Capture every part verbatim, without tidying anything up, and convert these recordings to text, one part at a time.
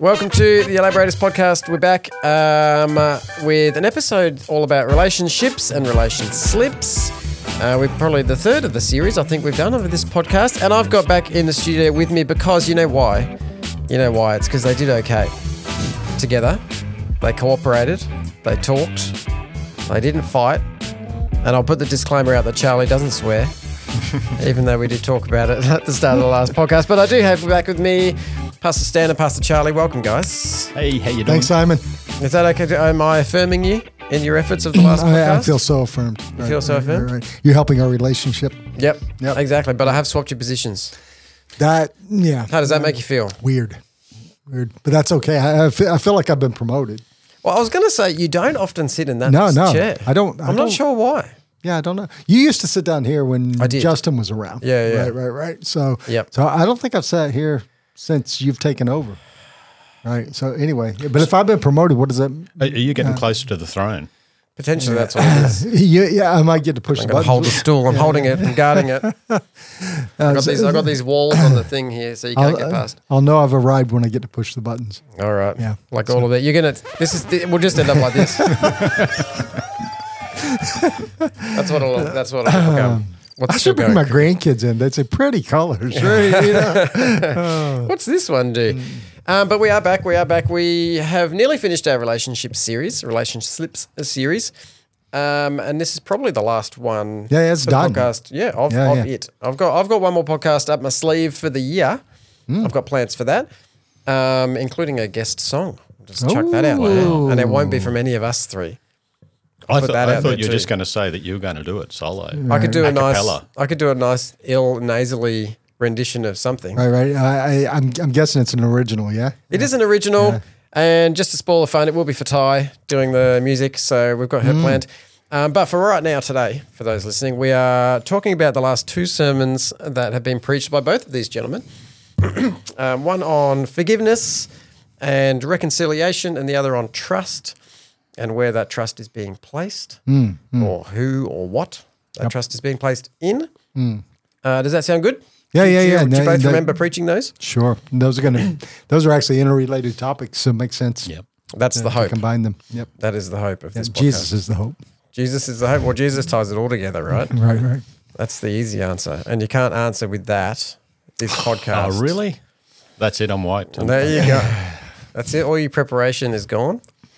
Welcome to the Elaborators podcast. We're back um, uh, with an episode all about relationships and relation slips. Uh, we're probably the third of the series I think we've done over this podcast. And I've got back in the studio with me because you know why? You know why? It's because they did okay together. They cooperated. They talked. They didn't fight. And I'll put the disclaimer out that Charlie doesn't swear, even though we did talk about it at the start of the last podcast. But I do have back with me Pastor Stan and Pastor Charlie. Welcome, guys. Hey, how you doing? Thanks, Simon. Is that okay? Am I affirming you in your efforts of the last podcast? I, I feel so affirmed. You feel so right, affirmed? Right, right. You're helping our relationship. Yep, Yep. exactly. But I have swapped your positions. That, yeah. How does that make you feel? Weird. Weird. But that's okay. I, I, feel, I feel like I've been promoted. Well, I was going to say, you don't often sit in that No, no. chair. I don't. I I'm don't, not sure why. Yeah, I don't know. You used to sit down here when I did. Justin was around. Yeah, yeah. Right, right, right. So, Yep. so I don't think I've sat here since you've taken over. Right. So anyway, but if I've been promoted, what does that mean? Are you getting closer to the throne? Potentially that's all it is. Yeah, yeah, I might get to push I'm the going to button. hold the stool. I'm holding it and guarding it. I've got, these, I've got these walls on the thing here so you can't I'll, get past. I'll know I've arrived when I get to push the buttons. All right. Yeah. Like all of it. You're going to, this is, the, we'll just end up like this. That's what it'll, that's what it'll become. What's I still should bring going? my grandkids in. They'd say pretty colors, right? You know? What's this one do? Um, but we are back. We are back. We have nearly finished our relationship series, relationship slips series. Um, and this is probably the last one. Yeah, yeah, it's for the done. podcast. Yeah, of, Yeah, of yeah. it. I've got I've got one more podcast up my sleeve for the year. Hmm. I've got plans for that, um, including a guest song. Just chuck that out there, and it won't be from any of us three. I, Put thought that I out thought there you were too. just going to say that you were going to do it solo. I could do a A nice. cappella. I could do a nice ill nasally rendition of something. Right, right. I, I, I'm, I'm guessing it's an original, yeah? It is an original, and just to spoil the fun, it will be for Ty doing the music, so we've got her planned. Um, but for right now today, for those listening, we are talking about the last two sermons that have been preached by both of these gentlemen. um, one on forgiveness and reconciliation, and the other on trust and where that trust is being placed, Mm, or who or what that trust is being placed in. Uh, does that sound good? Yeah, Do yeah, you- yeah. Do you No, both that- remember preaching those? Sure. Those are going to, those are actually interrelated topics, so it makes sense. Yep. That's to- the to hope. combine them. Yep. That is the hope of Yeah, this podcast. Jesus is the hope. Jesus is the hope. Well, Jesus ties it all together, right? Right, right. That's the easy answer. And you can't answer with that, this podcast. Oh, really? That's it. I'm white. And there you go. That's it. All your preparation is gone.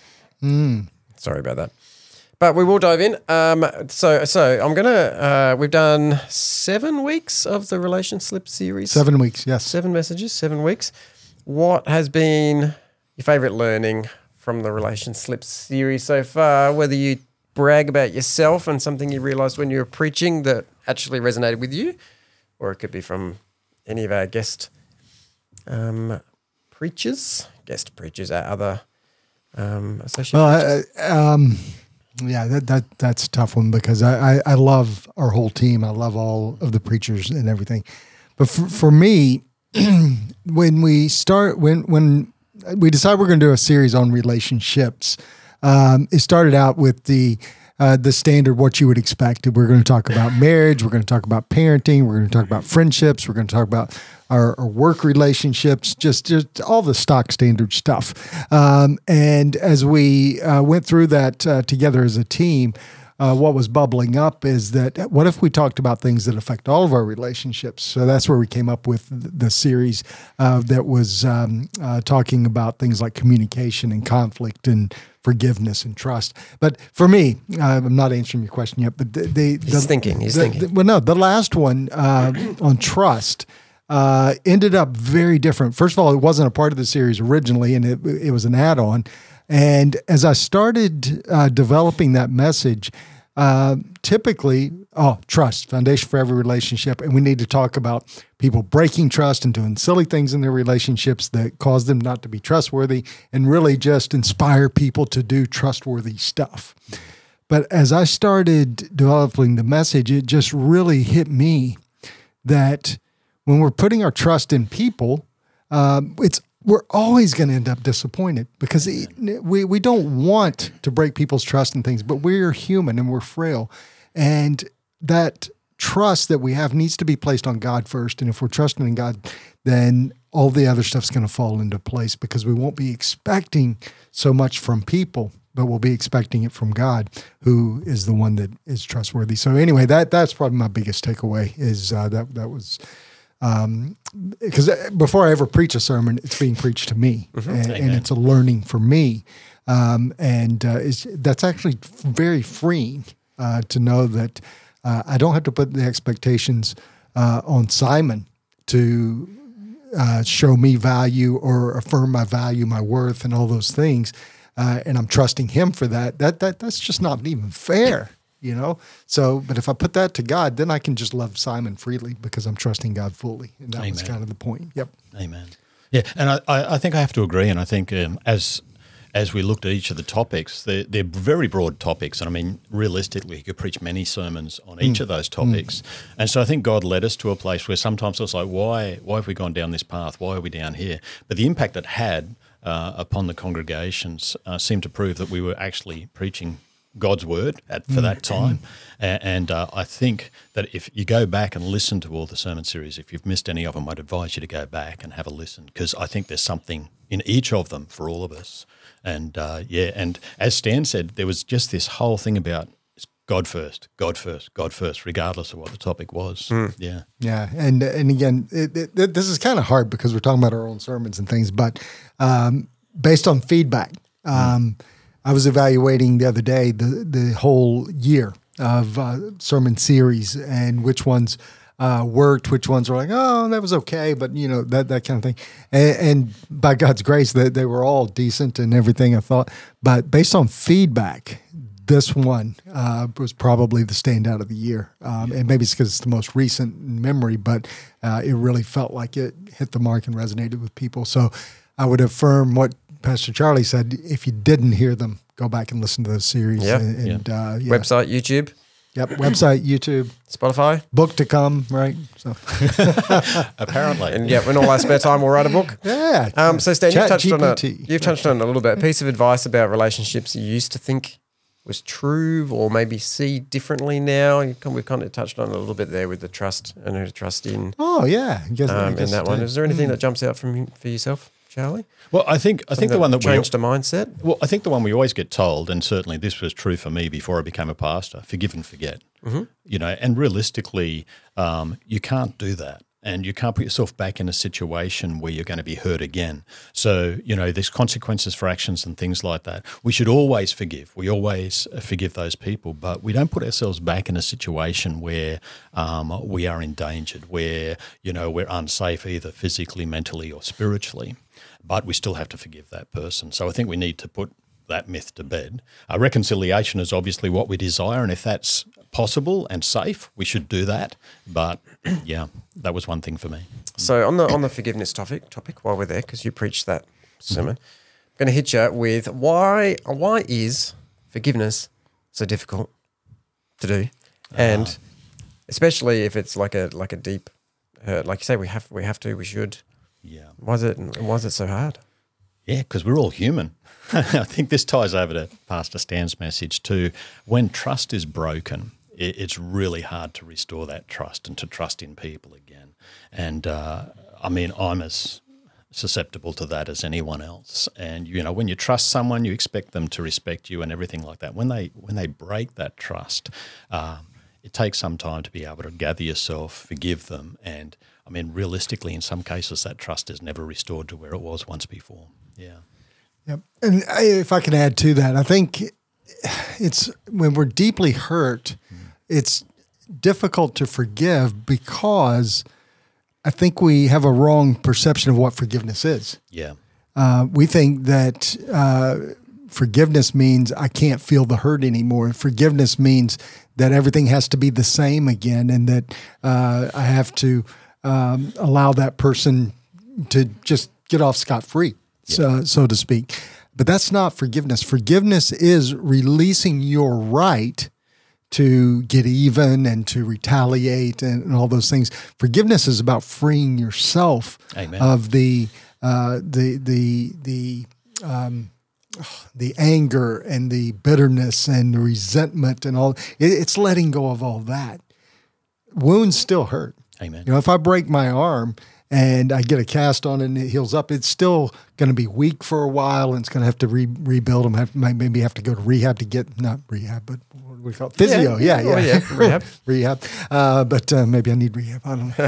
Sorry about that. But we will dive in. Um, so, so I'm going to, uh, we've done seven weeks of the Relation Slip series. Seven weeks, yes. Seven messages, seven weeks. What has been your favorite learning from the Relation Slip series so far? Whether you brag about yourself and something you realized when you were preaching that actually resonated with you, or it could be from any of our guest um, preachers, guest preachers, our other um, associate Well, preachers. I, I- um, yeah, that, that that's a tough one because I, I, I love our whole team. I love all of the preachers and everything. But for, for me, when we start, when when we decide we're going to do a series on relationships, um, it started out with the uh, the standard what you would expect. We're going to talk about marriage. We're going to talk about parenting. We're going to talk about friendships. We're going to talk about our, our work relationships, just, just all the stock standard stuff. Um, and as we uh, went through that uh, together as a team, uh, what was bubbling up is that what if we talked about things that affect all of our relationships? So that's where we came up with the, the series uh, that was um, uh, talking about things like communication and conflict and forgiveness and trust. But for me, uh, I'm not answering your question yet, but the, the, He's the, thinking, he's the- thinking. the- well, no, the last one uh, on trust uh, ended up very different. First of all, it wasn't a part of the series originally, and it, it was an add-on. And as I started uh, developing that message, uh, typically, oh, trust, foundation for every relationship. And we need to talk about people breaking trust and doing silly things in their relationships that cause them not to be trustworthy, and really just inspire people to do trustworthy stuff. But as I started developing the message, it just really hit me that when we're putting our trust in people, um, it's we're always going to end up disappointed because it, we we don't want to break people's trust in things, but we're human and we're frail, and that trust that we have needs to be placed on God first. And if we're trusting in God, then all the other stuff's going to fall into place because we won't be expecting so much from people, but we'll be expecting it from God, who is the one that is trustworthy. So anyway, that that's probably my biggest takeaway is uh, that that was um, because before I ever preach a sermon, it's being preached to me, mm-hmm. and, and it's a learning for me, um, and uh, it's, that's actually very freeing uh, to know that uh, I don't have to put the expectations uh, on Simon to uh, show me value or affirm my value, my worth, and all those things. Uh, and I'm trusting him for that. That that that's just not even fair, you know. So, but if I put that to God, then I can just love Simon freely because I'm trusting God fully, and that Amen. was kind of the point. Yep. Amen. Yeah, and I, I I think I have to agree, and I think um, as as we looked at each of the topics, they're, they're very broad topics, and I mean, realistically, you could preach many sermons on each mm. of those topics, mm. and so I think God led us to a place where sometimes it's like, why why have we gone down this path? Why are we down here? But the impact it had Uh, upon the congregations uh, seemed to prove that we were actually preaching God's word at, for that time. And, and uh, I think that if you go back and listen to all the sermon series, if you've missed any of them, I'd advise you to go back and have a listen because I think there's something in each of them for all of us. And uh, yeah, and as Stan said, there was just this whole thing about God first, God first, God first, regardless of what the topic was. Mm. Yeah. Yeah. And and again, it, it, this is kind of hard because we're talking about our own sermons and things, but um, based on feedback, um, mm. I was evaluating the other day the, the whole year of uh, sermon series and which ones uh, worked, which ones were like, oh, that was okay, but, you know, that, that kind of thing. And, and by God's grace, they, they were all decent and everything, I thought. But based on feedback, this one uh, was probably the standout of the year. Um, and maybe it's because it's the most recent in memory, but uh, it really felt like it hit the mark and resonated with people. So I would affirm what Pastor Charlie said. If you didn't hear them, go back and listen to those series. Yep. And, and yep. Uh, yeah. Website, YouTube. Yep, website, YouTube. Spotify. Book to come, right? So apparently. And yeah, in all our spare time, we'll write a book. Yeah. Um, so Stan, you've touched, on it, G P T. you've touched on it a little bit. A piece of advice about relationships you used to think was true or maybe see differently now. You can, we've kind of touched on it a little bit there with the trust and who to trust in. Oh, yeah. I guess, um, I guess in that one. did. Is there anything mm. that jumps out from for yourself, Charlie? Well, I think I think the one that changed we, a mindset. Well, I think the one we always get told, and certainly this was true for me before I became a pastor: forgive and forget. Mm-hmm. You know, and realistically, um, you can't do that, and you can't put yourself back in a situation where you're going to be hurt again. So, you know, there's consequences for actions and things like that. We should always forgive. We always forgive those people, but we don't put ourselves back in a situation where um, we are endangered, where you know we're unsafe either physically, mentally, or spiritually. But we still have to forgive that person. So I think we need to put that myth to bed. Uh, reconciliation is obviously what we desire, and if that's possible and safe, we should do that. But yeah, that was one thing for me. So on the on the forgiveness topic, topic while we're there, because you preached that sermon, mm-hmm. I'm going to hit you with why why is forgiveness so difficult to do, uh, and especially if it's like a like a deep hurt, like you say, we have we have to, we should. Yeah. Why is it why is it so hard? Yeah, because we're all human. I think this ties over to Pastor Stan's message too. When trust is broken, it, it's really hard to restore that trust and to trust in people again. And uh, I mean, I'm as susceptible to that as anyone else. And you know, when you trust someone, you expect them to respect you and everything like that. When they when they break that trust, uh, it takes some time to be able to gather yourself, forgive them, and I mean, realistically, in some cases, that trust is never restored to where it was once before. Yeah. Yep. And I, if I can add to that, I think it's when we're deeply hurt, mm. it's difficult to forgive because I think we have a wrong perception of what forgiveness is. Yeah. Uh, we think that uh, forgiveness means I can't feel the hurt anymore. Forgiveness means that everything has to be the same again, and that uh, I have to Um, allow that person to just get off scot-free, yeah. so, so to speak. But that's not forgiveness. Forgiveness is releasing your right to get even and to retaliate and, and all those things. Forgiveness is about freeing yourself Amen. of the uh, the the the um, the anger and the bitterness and the resentment and all. It, it's letting go of all that. Wounds still hurt. Amen. You know, if I break my arm and I get a cast on it and it heals up, it's still going to be weak for a while and it's going to have to re- rebuild them. Have, maybe have to go to rehab to get, not rehab, but what do we call it? Physio. Yeah, yeah. Oh, yeah. Rehab. rehab. Uh, but uh, maybe I need rehab. I don't know.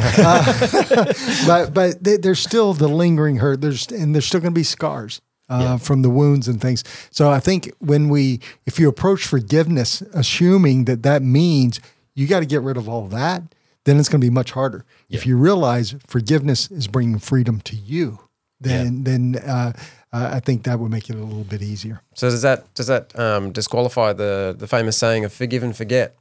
Uh, but but they, there's still the lingering hurt. There's and there's still going to be scars. Uh, yeah. From the wounds and things. So I think when we, if you approach forgiveness, assuming that that means you got to get rid of all of that, then it's going to be much harder. Yeah. If you realize forgiveness is bringing freedom to you, then yeah. then uh, uh, I think that would make it a little bit easier. So does that does that um, disqualify the the famous saying of forgive and forget?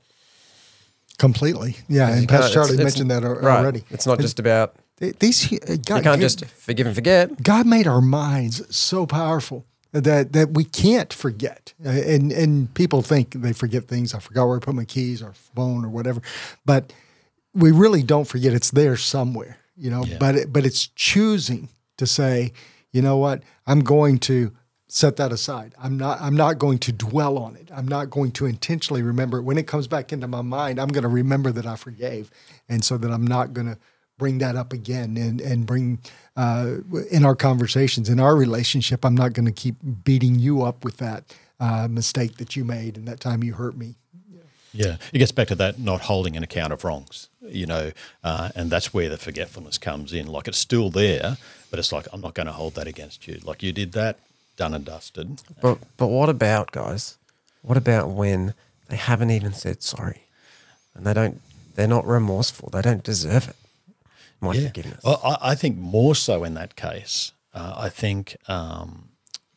Completely, yeah. And Pastor Charlie mentioned that right. already. It's not just about. These God, you can't God, just forgive and forget. God made our minds so powerful that that we can't forget. And and people think they forget things. I forgot where I put my keys or phone or whatever, but we really don't forget. It's there somewhere, you know. Yeah. But it, but it's choosing to say, you know what, I'm going to set that aside. I'm not. I'm not going to dwell on it. I'm not going to intentionally remember it. When it comes back into my mind, I'm going to remember that I forgave, and so that I'm not going to bring that up again and, and bring uh, in our conversations, in our relationship, I'm not going to keep beating you up with that uh, mistake that you made and that time you hurt me. Yeah. yeah, it gets back to that not holding an account of wrongs, you know, uh, and that's where the forgetfulness comes in. Like it's still there, but it's like, I'm not going to hold that against you. Like you did that, done and dusted. But, but what about, guys, what about when they haven't even said sorry and they don't, they're not remorseful, they don't deserve it? My yeah. forgiveness. Well, I, I think more so in that case. Uh, I think um,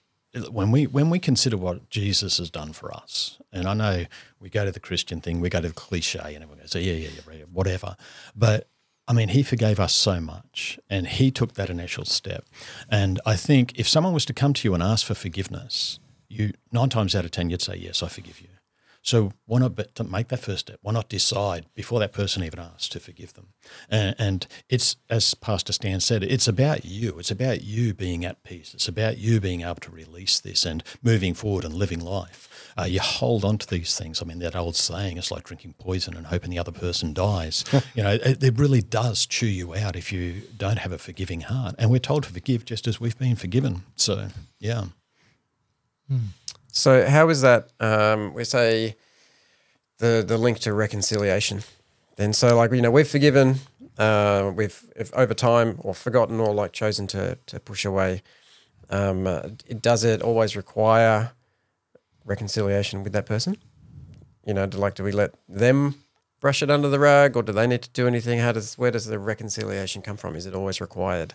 when we when we consider what Jesus has done for us, and I know we go to the Christian thing, we go to the cliche, and everyone goes, yeah, yeah, yeah, whatever. But I mean, he forgave us so much, and he took that initial step. And I think if someone was to come to you and ask for forgiveness, you nine times out of ten you'd say, yes, I forgive you. So why not but to make that first step? Why not decide before that person even asks to forgive them? And, and it's, as Pastor Stan said, it's about you. It's about you being at peace. It's about you being able to release this and moving forward and living life. Uh, you hold on to these things. I mean, that old saying, it's like drinking poison and hoping the other person dies. You know, it, it really does chew you out if you don't have a forgiving heart. And we're told to forgive just as we've been forgiven. So, yeah. Hmm. So how is that, um, we say, the the link to reconciliation? Then so like, you know, we've forgiven, uh, we've if over time or forgotten or like chosen to to push away. Um, uh, it, does it always require reconciliation with that person? You know, do, like do we let them brush it under the rug or do they need to do anything? How does where does the reconciliation come from? Is it always required?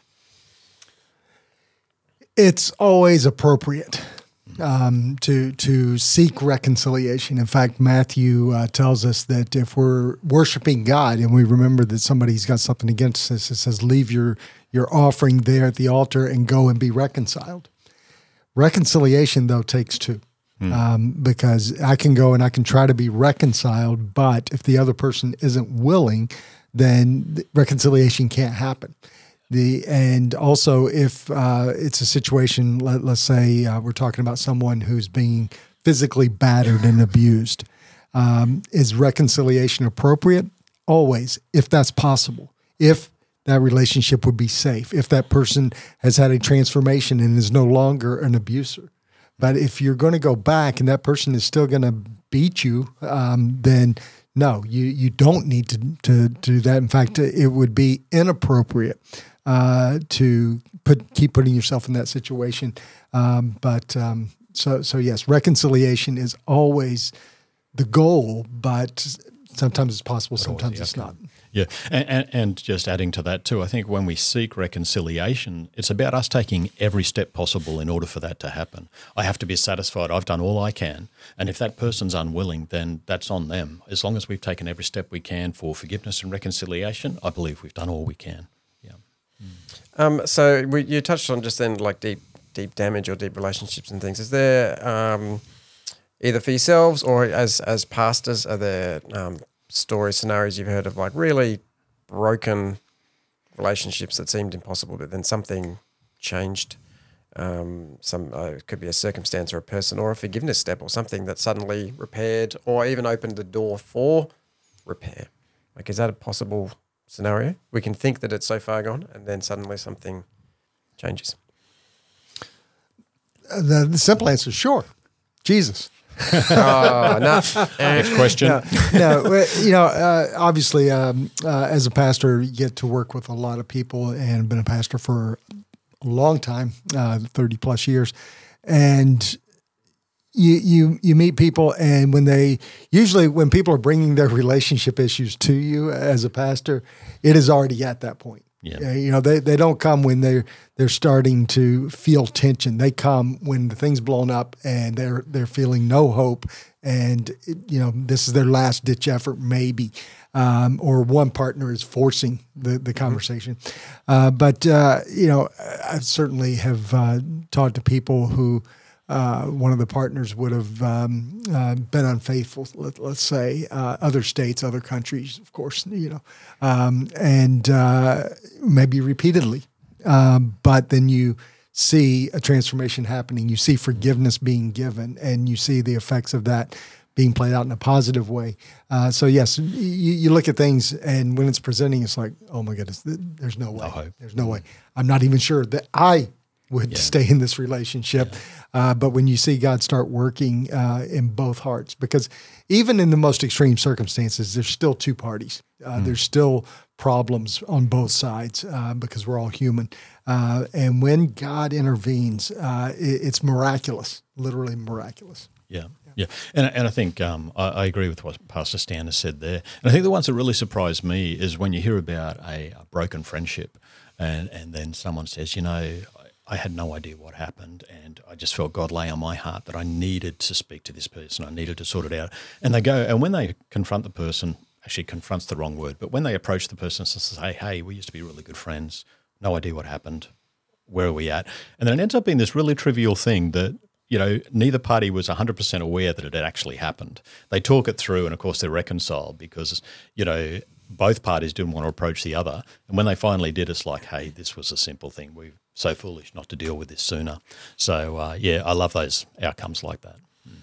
It's always appropriate. Um, to to seek reconciliation. In fact, Matthew uh, tells us that if we're worshiping God and we remember that somebody's got something against us, it says, leave your, your offering there at the altar and go and be reconciled. Reconciliation, though, takes two. Mm. Um, because I can go and I can try to be reconciled, but if the other person isn't willing, then reconciliation can't happen. The, and also if uh, it's a situation, let, let's say uh, we're talking about someone who's being physically battered and abused, um, is reconciliation appropriate? Always, if that's possible. If that relationship would be safe, if that person has had a transformation and is no longer an abuser. But if you're going to go back and that person is still going to beat you, um, then no, you, you don't need to, to, to do that. In fact, it would be inappropriate Uh, to put keep putting yourself in that situation, um, but um, so so yes, reconciliation is always the goal, but sometimes it's possible, but sometimes it's not. Yeah, and, and and just adding to that too, I think when we seek reconciliation, it's about us taking every step possible in order for that to happen. I have to be satisfied I've done all I can, and if that person's unwilling, then that's on them. As long as we've taken every step we can for forgiveness and reconciliation, I believe we've done all we can. Um, so we, you touched on just then like deep deep damage or deep relationships and things. Is there um, either for yourselves or as as pastors, are there um, stories, scenarios you've heard of like really broken relationships that seemed impossible, but then something changed? Um, some uh, it could be a circumstance or a person or a forgiveness step or something that suddenly repaired or even opened the door for repair. Like, is that a possible scenario? We can think that it's so far gone, and then suddenly something changes. Uh, the, the simple answer is sure. Jesus. Oh, no. Next question. No, no well, you know, uh, obviously, um, uh, as a pastor, you get to work with a lot of people, and been a pastor for a long time, uh, thirty plus years, and you you you meet people, and when they usually when people are bringing their relationship issues to you as a pastor, it is already at that point. Yeah. Uh, you know, they, they don't come when they're they're starting to feel tension. They come when the thing's blown up and they're they're feeling no hope, and it, you know, this is their last ditch effort, maybe, um, or one partner is forcing the the conversation. Mm-hmm. Uh, but uh, you know, I certainly have uh, talked to people who. Uh, one of the partners would have um, uh, been unfaithful, let, let's say, uh, other states, other countries, of course, you know, um, and uh, maybe repeatedly. Um, but then you see a transformation happening. You see forgiveness being given, and you see the effects of that being played out in a positive way. Uh, so, yes, you, you look at things, and when it's presenting, it's like, oh, my goodness, there's no way. No hope. There's no way. I'm not even sure that I would Yeah. stay in this relationship. Yeah. Uh, but when you see God start working uh, in both hearts, because even in the most extreme circumstances, there's still two parties. Uh, mm. There's still problems on both sides uh, because we're all human. Uh, and when God intervenes, uh, it, it's miraculous, literally miraculous. Yeah. Yeah, and and I think um, I, I agree with what Pastor Stan has said there. And I think the ones that really surprised me is when you hear about a, a broken friendship, and and then someone says, you know, I had no idea what happened, and I just felt God lay on my heart that I needed to speak to this person. I needed to sort it out. And they go, and when they confront the person, actually confront's the wrong word, but when they approach the person and say, hey, we used to be really good friends, no idea what happened, where are we at? And then it ends up being this really trivial thing that, you know, neither party was one hundred percent aware that it had actually happened. They talk it through, and of course they're reconciled because, you know, both parties didn't want to approach the other. And when they finally did, it's like, hey, this was a simple thing. We're so foolish not to deal with this sooner. So, uh, yeah, I love those outcomes like that.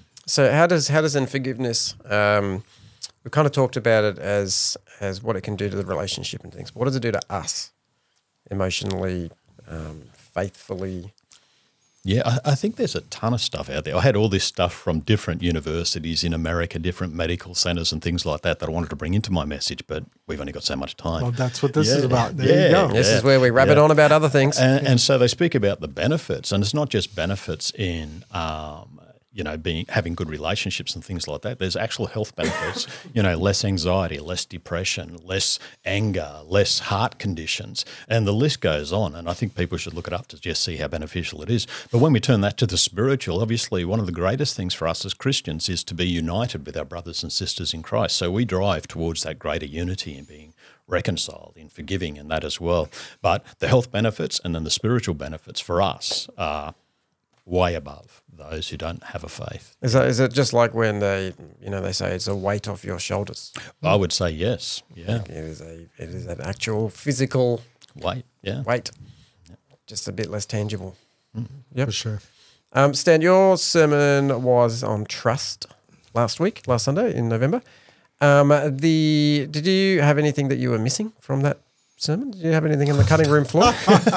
So how does how does in forgiveness, um, we kind of talked about it as as what it can do to the relationship and things. But what does it do to us emotionally, um, faithfully? Yeah, I, I think there's a ton of stuff out there. I had all this stuff from different universities in America, different medical centers and things like that that I wanted to bring into my message, but we've only got so much time. Well, that's what this yeah. is about. There yeah, you go. This yeah, is where we rabbit yeah. on about other things. And, and so they speak about the benefits, and it's not just benefits in um, you know, being having good relationships and things like that. There's actual health benefits, you know, less anxiety, less depression, less anger, less heart conditions, and the list goes on. And I think people should look it up to just see how beneficial it is. But when we turn that to the spiritual, obviously one of the greatest things for us as Christians is to be united with our brothers and sisters in Christ. So we drive towards that greater unity and being reconciled, in forgiving and that as well. But the health benefits and then the spiritual benefits for us are way above those who don't have a faith. Is that, is it just like when they, you know, they say it's a weight off your shoulders? I would say yes. Yeah. It is a, it is an actual physical Weight. Yeah. weight, just a bit less tangible. Mm-hmm. Yep. For sure. Um, Stan, your sermon was on trust last week, last Sunday in November. Um, the did you have anything that you were missing from that sermon? Did you have anything on the cutting room floor?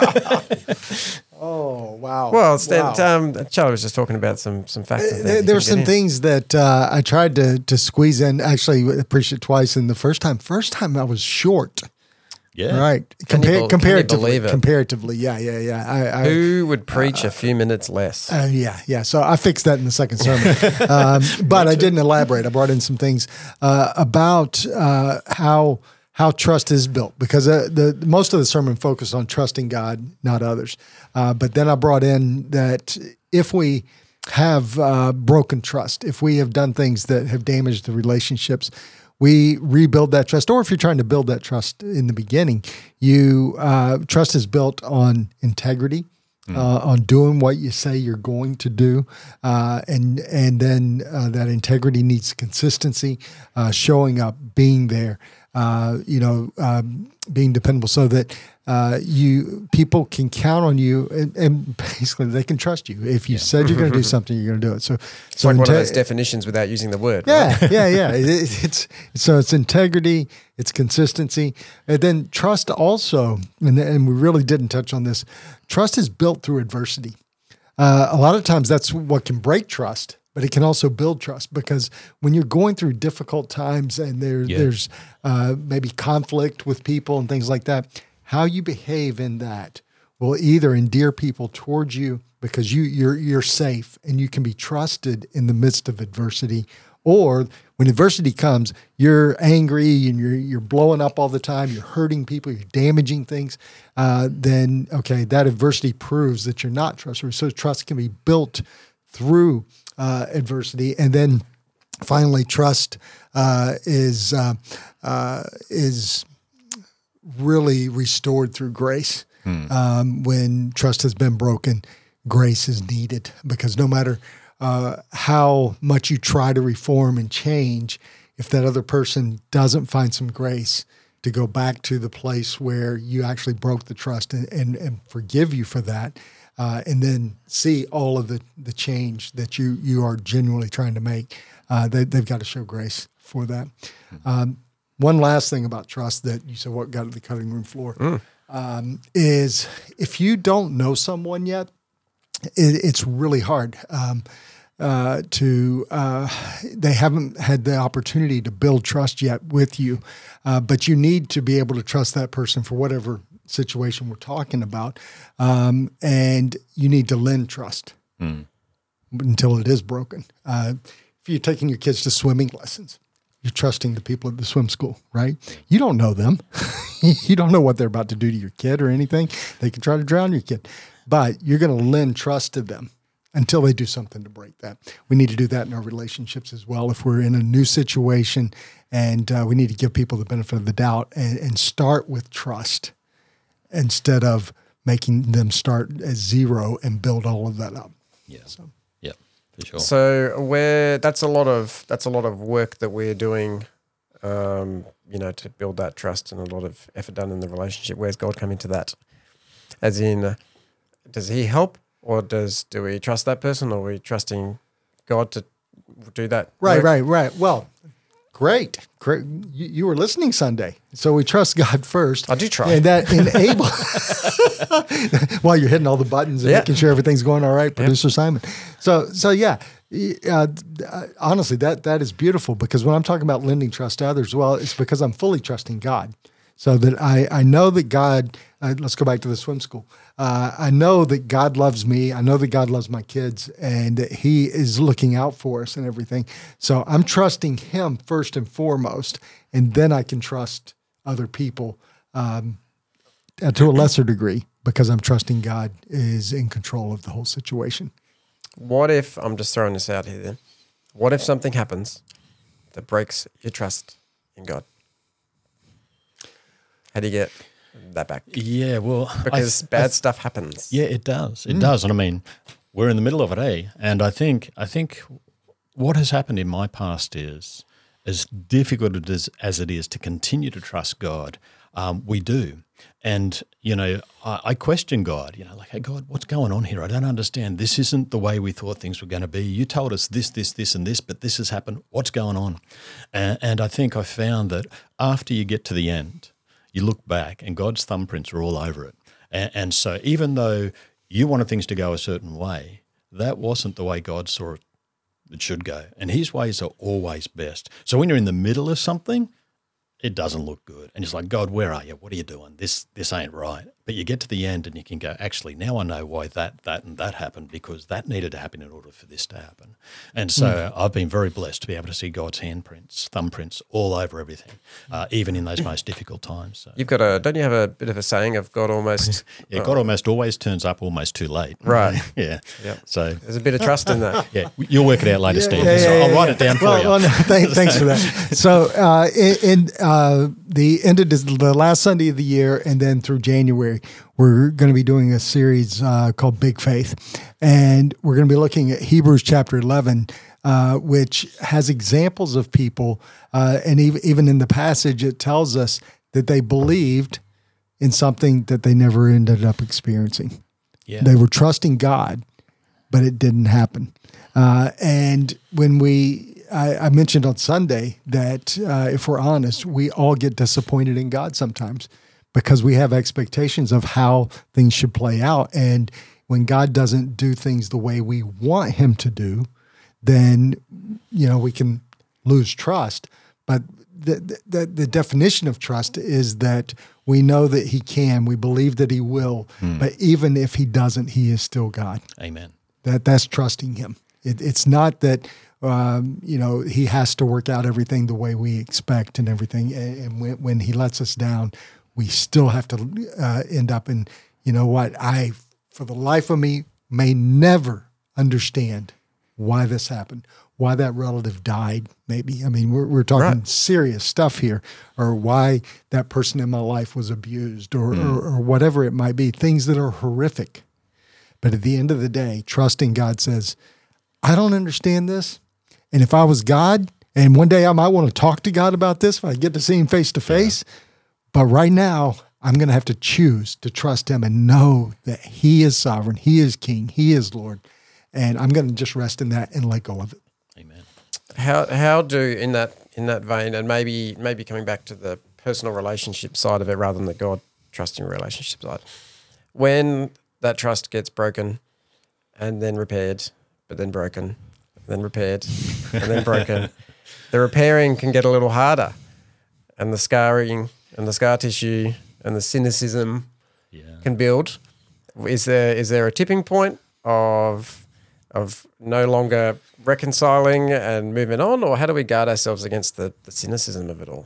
Oh, wow. Well, Stan, Wow. um, Charlie was just talking about some some facts. and things There, you there were couldn't some get in. things that uh, I tried to to squeeze in. Actually, I preached it twice. And the first time, first time I was short. Yeah. Right. Can you Compar- bel- can you comparatively. believe it? Comparatively. Yeah, yeah, yeah. I, I, Who would preach a few minutes less? Uh, yeah, yeah. So I fixed that in the second sermon, um, but I didn't elaborate. I brought in some things uh, about uh, how how trust is built, because uh, the most of the sermon focused on trusting God, not others. Uh, but then I brought in that if we have uh, broken trust, if we have done things that have damaged the relationships, we rebuild that trust. Or if you're trying to build that trust in the beginning, you uh, trust is built on integrity. Mm. Uh, on doing what you say you're going to do, uh, and and then uh, that integrity needs consistency, uh, showing up, being there, uh, you know, um, being dependable, so that uh, you people can count on you, and, and basically they can trust you. If you yeah. said you're going to do something, you're going to do it. So, it's so like one inte- of those definitions without using the word. Yeah, right? yeah, yeah. It, it's so it's integrity, it's consistency, and then trust also. And, and we really didn't touch on this. Trust is built through adversity. Uh, a lot of times, that's what can break trust. But it can also build trust, because when you're going through difficult times and there, yeah. there's uh, maybe conflict with people and things like that, how you behave in that will either endear people towards you because you, you're you're safe and you can be trusted in the midst of adversity, or when adversity comes, you're angry and you're you're blowing up all the time, you're hurting people, you're damaging things. Uh, then okay, that adversity proves that you're not trustworthy. So trust can be built through Uh, adversity, and then finally, trust uh, is uh, uh, is really restored through grace. Hmm. Um, when trust has been broken, grace is needed, because no matter uh, how much you try to reform and change, if that other person doesn't find some grace to go back to the place where you actually broke the trust and, and, and forgive you for that, Uh, and then see all of the, the change that you you are genuinely trying to make, uh, they, they've got to show grace for that. Um, one last thing about trust that you said, what got to the cutting room floor, mm. um, is if you don't know someone yet, it, it's really hard um, uh, to, uh, they haven't had the opportunity to build trust yet with you, uh, but you need to be able to trust that person for whatever situation we're talking about, um, and you need to lend trust mm. until it is broken. Uh, if you're taking your kids to swimming lessons, you're trusting the people at the swim school, right? You don't know them. You don't know what they're about to do to your kid or anything. They can try to drown your kid, but you're going to lend trust to them until they do something to break that. We need to do that in our relationships as well. If we're in a new situation, and uh, we need to give people the benefit of the doubt and, and start with trust, instead of making them start at zero and build all of that up. Yeah. So. Yeah, for sure. So we're, that's a lot of that's a lot of work that we're doing, um, you know, to build that trust, and a lot of effort done in the relationship. Where's God come into that? As in, uh, does He help, or does do we trust that person, or are we trusting God to do that? Right, work? right, right. Well, great. Great. You, you were listening Sunday. So we trust God first. I do try. And that enable while you're hitting all the buttons and yeah. making sure everything's going all right, producer yeah. Simon. So, so yeah, uh, honestly, that, that is beautiful, because when I'm talking about lending trust to others, well, it's because I'm fully trusting God. So that I, I know that God, uh, let's go back to the swim school. Uh, I know that God loves me. I know that God loves my kids, and that He is looking out for us and everything. So I'm trusting Him first and foremost, and then I can trust other people um, to a lesser degree, because I'm trusting God is in control of the whole situation. What if, I'm just throwing this out here then, what if something happens that breaks your trust in God? How do you get that back? Yeah, well... Because th- bad th- stuff happens. Yeah, it does. It mm. does. And I mean, we're in the middle of it, eh? And I think I think what has happened in my past is, as difficult it is, as it is to continue to trust God, um, we do. And, you know, I, I question God, you know, like, hey, God, what's going on here? I don't understand. This isn't the way we thought things were going to be. You told us this, this, this, and this, but this has happened. What's going on? And, and I think I found that after you get to the end, you look back and God's thumbprints are all over it. And, and so even though you wanted things to go a certain way, that wasn't the way God saw it, it should go. And His ways are always best. So when you're in the middle of something, it doesn't look good. And it's like, God, where are you? What are you doing? This this ain't right. But you get to the end and you can go, actually, now I know why that, that, and that happened, because that needed to happen in order for this to happen. And so mm. I've been very blessed to be able to see God's handprints, thumbprints all over everything, uh, even in those most difficult times. So. You've got a, don't you have a bit of a saying of God almost? yeah, God uh, almost always turns up almost too late. Right. yeah. Yep. So there's a bit of trust in that. yeah, you'll work it out later, yeah, Steve. Yeah, yeah, so yeah, I'll yeah. write it down for well, you. Well, no, th- thanks for that. So uh, in, in uh, the end of this, the last Sunday of the year, and then through January, we're going to be doing a series uh, called Big Faith, and we're going to be looking at Hebrews chapter eleven, uh, which has examples of people, uh, and even, even in the passage, it tells us that they believed in something that they never ended up experiencing. Yeah. They were trusting God, but it didn't happen. Uh, and when we, I, I mentioned on Sunday that uh, if we're honest, we all get disappointed in God sometimes because we have expectations of how things should play out. And when God doesn't do things the way we want him to do, then, you know, we can lose trust. But the, the, the definition of trust is that we know that he can, we believe that he will, hmm. but even if he doesn't, he is still God. Amen. That That's trusting him. It, it's not that, um, you know, he has to work out everything the way we expect and everything. And, and when, when he lets us down, we still have to uh, end up in, you know what, I, for the life of me, may never understand why this happened, why that relative died, maybe. I mean, we're, we're talking right. serious stuff here, or why that person in my life was abused, or, mm. or, or whatever it might be, things that are horrific. But at the end of the day, trusting God says, I don't understand this. And if I was God, and one day I might want to talk to God about this, if I get to see him face to face, but right now I'm going to have to choose to trust him and know that he is sovereign, he is king, he is Lord. And I'm going to just rest in that and let go of it. Amen. How how do in that in that vein, and maybe maybe coming back to the personal relationship side of it rather than the God trusting relationship side, when that trust gets broken and then repaired, but then broken, then repaired, and then broken, the repairing can get a little harder, and the scarring and the scar tissue and the cynicism yeah. can build. Is there is there a tipping point of of no longer reconciling and moving on, or how do we guard ourselves against the, the cynicism of it all?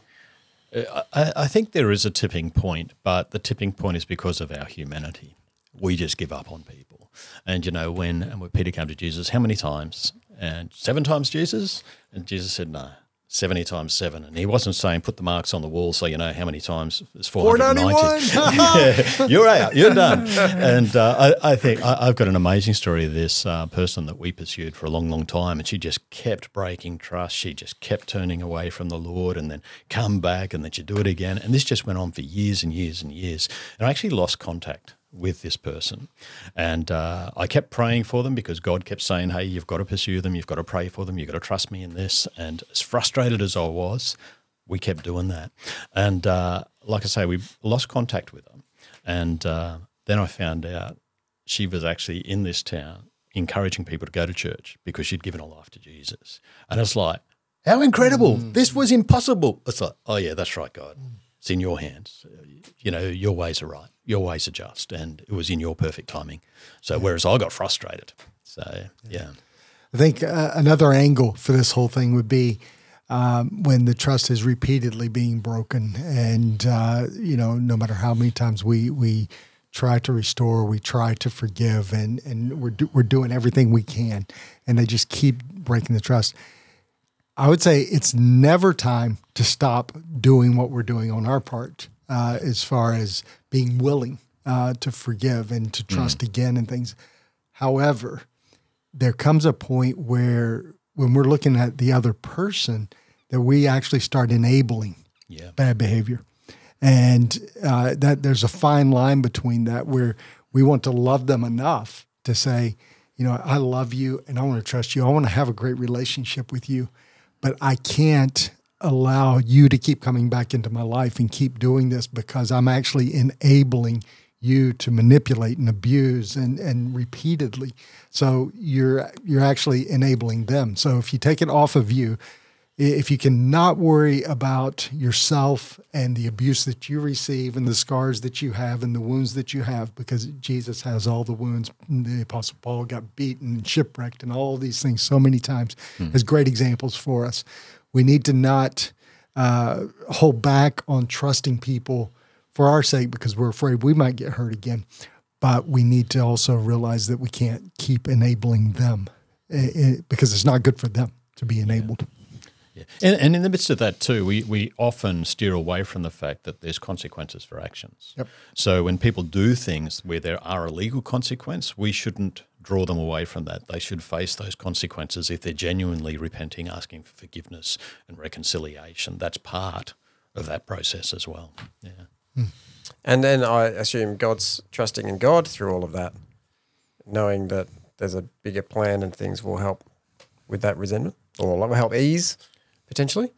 I, I think there is a tipping point, but the tipping point is because of our humanity. We just give up on people. And, you know, when, and when Peter came to Jesus, how many times? And seven times, Jesus? And Jesus said, no, seventy times seven. And he wasn't saying put the marks on the wall so you know how many times. It's four hundred ninety. Yeah, you're out. You're done. And uh, I, I think I, I've got an amazing story of this uh, person that we pursued for a long, long time, and she just kept breaking trust. She just kept turning away from the Lord and then come back and then she'd do it again. And this just went on for years and years and years. And I actually lost contact with this person. And uh, I kept praying for them because God kept saying, hey, you've got to pursue them, you've got to pray for them, you've got to trust me in this. And as frustrated as I was, we kept doing that. And uh, like I say, we lost contact with them. And uh, then I found out she was actually in this town encouraging people to go to church because she'd given her life to Jesus. And it's like, how incredible. Mm. This was impossible. It's like, oh, yeah, that's right, God. It's in your hands. You know, your ways are right. Your ways are just, and it was in your perfect timing. So whereas I got frustrated. So, yeah. I think uh, another angle for this whole thing would be um, when the trust is repeatedly being broken and, uh, you know, no matter how many times we we try to restore, we try to forgive, and, and we're, do, we're doing everything we can, and they just keep breaking the trust. I would say it's never time to stop doing what we're doing on our part. Uh, as far as being willing uh, to forgive and to trust mm. again and things. However, there comes a point where when we're looking at the other person, that we actually start enabling yeah. bad behavior. And uh, that there's a fine line between that where we want to love them enough to say, you know, I love you and I want to trust you. I want to have a great relationship with you, but I can't allow you to keep coming back into my life and keep doing this because I'm actually enabling you to manipulate and abuse and, and repeatedly. So you're you're actually enabling them. So if you take it off of you, if you can not worry about yourself and the abuse that you receive and the scars that you have and the wounds that you have, because Jesus has all the wounds. The Apostle Paul got beaten and shipwrecked and all these things so many times hmm. as great examples for us. We need to not uh, hold back on trusting people for our sake because we're afraid we might get hurt again. But we need to also realize that we can't keep enabling them it, it, because it's not good for them to be enabled. Yeah. Yeah. And, and in the midst of that too, we, we often steer away from the fact that there's consequences for actions. Yep. So when people do things where there are a legal consequence, we shouldn't draw them away from that. They should face those consequences if they're genuinely repenting, asking for forgiveness and reconciliation. That's part of that process as well. Yeah. Hmm. And then I assume God's trusting in God through all of that, knowing that there's a bigger plan and things will help with that resentment or will help ease potentially.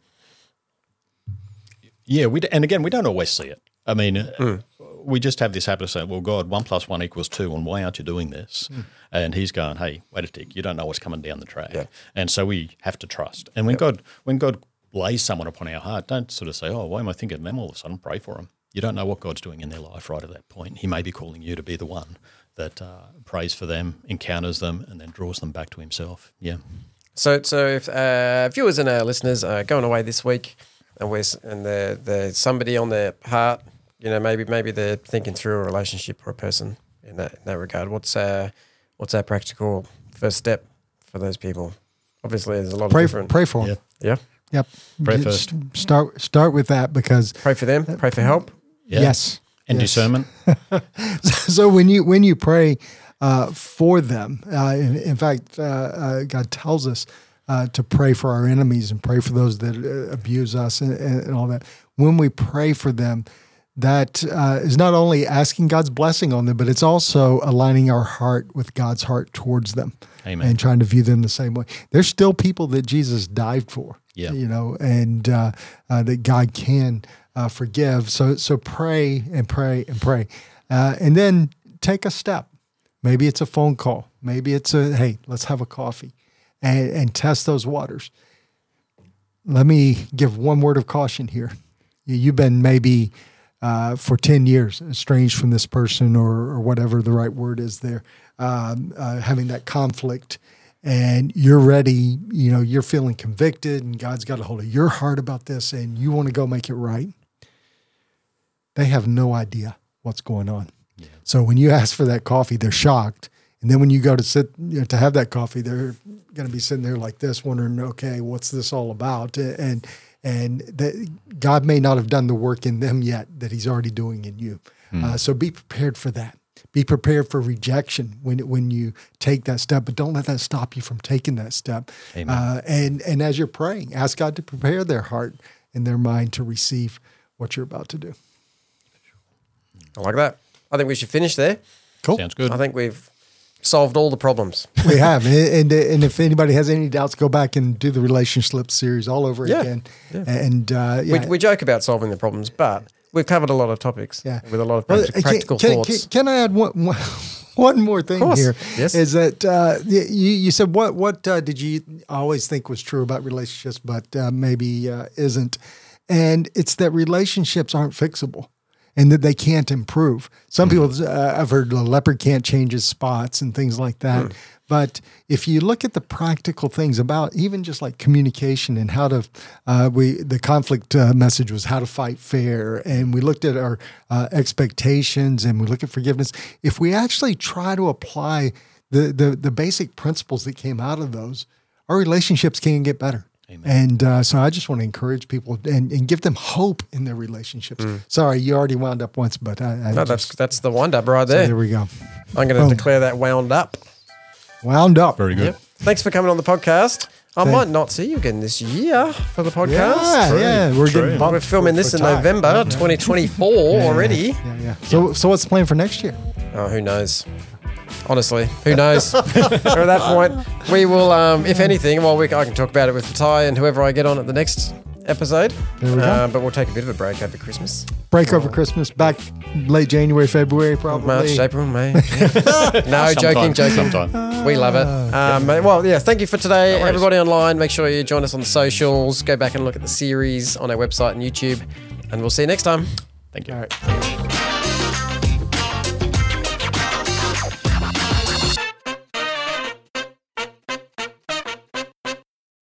Yeah, we d- and again, we don't always see it. I mean, Mm. we just have this habit of saying, well, God, one plus one equals two, and why aren't you doing this? Mm. And he's going, hey, wait a tick, you don't know what's coming down the track. Yeah. And so we have to trust. And when Yep. God when God lays someone upon our heart, don't sort of say, oh, why am I thinking of them all of a sudden? Pray for them. You don't know what God's doing in their life right at that point. He may be calling you to be the one that uh, prays for them, encounters them, and then draws them back to himself. Yeah. So, so if uh, viewers and our listeners are going away this week, and we're and there there's somebody on their heart, you know, maybe maybe they're thinking through a relationship or a person in that in that regard. What's uh, what's our practical first step for those people? Obviously, there's a lot Pray, of different. pray for them. Yeah. Yeah, Yep. Pray Just first. Start start with that because pray for them. Pray for help. Yeah. yes, And yes. discernment. So when you when you pray uh, for them, uh, in, in fact, uh, uh, God tells us uh, to pray for our enemies and pray for those that uh, abuse us and, and all that. When we pray for them, that uh, is not only asking God's blessing on them, but it's also aligning our heart with God's heart towards them. Amen. And trying to view them the same way. There's still people that Jesus died for, Yeah. you know, and uh, uh, that God can uh, forgive. So, so pray and pray and pray, uh, and then take a step. Maybe it's a phone call. Maybe it's a hey, let's have a coffee, and and test those waters. Let me give one word of caution here. You- You've been maybe uh, for ten years estranged from this person, or, or whatever the right word is there. Um, uh, having that conflict, and you're ready, you know, you're feeling convicted, and God's got a hold of your heart about this, and you want to go make it right. They have no idea what's going on. Yeah. So when you ask for that coffee, they're shocked, and then when you go to sit you know, to have that coffee, they're going to be sitting there like this, wondering, okay, what's this all about? And and that God may not have done the work in them yet that He's already doing in you. Mm. Uh, so be prepared for that. Be prepared for rejection when when you take that step, but don't let that stop you from taking that step. Amen. Uh, and and as you're praying, ask God to prepare their heart and their mind to receive what you're about to do. I like that. I think we should finish there. Cool. Sounds good. I think we've solved all the problems. We have, and, and and if anybody has any doubts, go back and do the relationship series all over Yeah, again. yeah. And uh, yeah. We, we joke about solving the problems, but we've covered a lot of topics Yeah. with a lot of Well, practic- can- practical can, thoughts. Can, can I add one, one, one more thing course. here? Yes. Is that uh, you, you said what what uh, did you always think was true about relationships, but uh, maybe uh, isn't? And it's that relationships aren't fixable, and that they can't improve. Some people, uh, I've heard a leopard can't change his spots and things like that. Mm. But if you look at the practical things about even just like communication and how to, uh, we the conflict uh, message was how to fight fair, and we looked at our uh, expectations, and we look at forgiveness. If we actually try to apply the the the basic principles that came out of those, our relationships can get better. Amen. And uh, so I just want to encourage people and, and give them hope in their relationships. Sorry, you already wound up once, but I, I No, just, that's that's the wind up right so there. there we go. I'm going to Boom. declare that wound up. Wound up. Very good. Yep. Thanks for coming on the podcast. I Thank- might not see you again this year for the podcast. Yeah, True, yeah. We're true. getting bumped We're filming for- this for in time. November twenty twenty-four Yeah, already. Yeah, yeah. So, so what's the plan for next year? Oh, who knows? Honestly, who knows? At that point, we will, um, if anything, well, we, I can talk about it with Ty and whoever I get on at the next episode. There we go. Uh, but we'll take a bit of a break over Christmas. Break over Christmas, back late January, February, probably. March, April, May. no, joking, Sometime, joking. sometime. We love it. Um, Well, yeah, thank you for today. No worries. Everybody online, make sure you join us on the socials. Go back and look at the series on our website and YouTube. And we'll see you next time. Thank you. All right.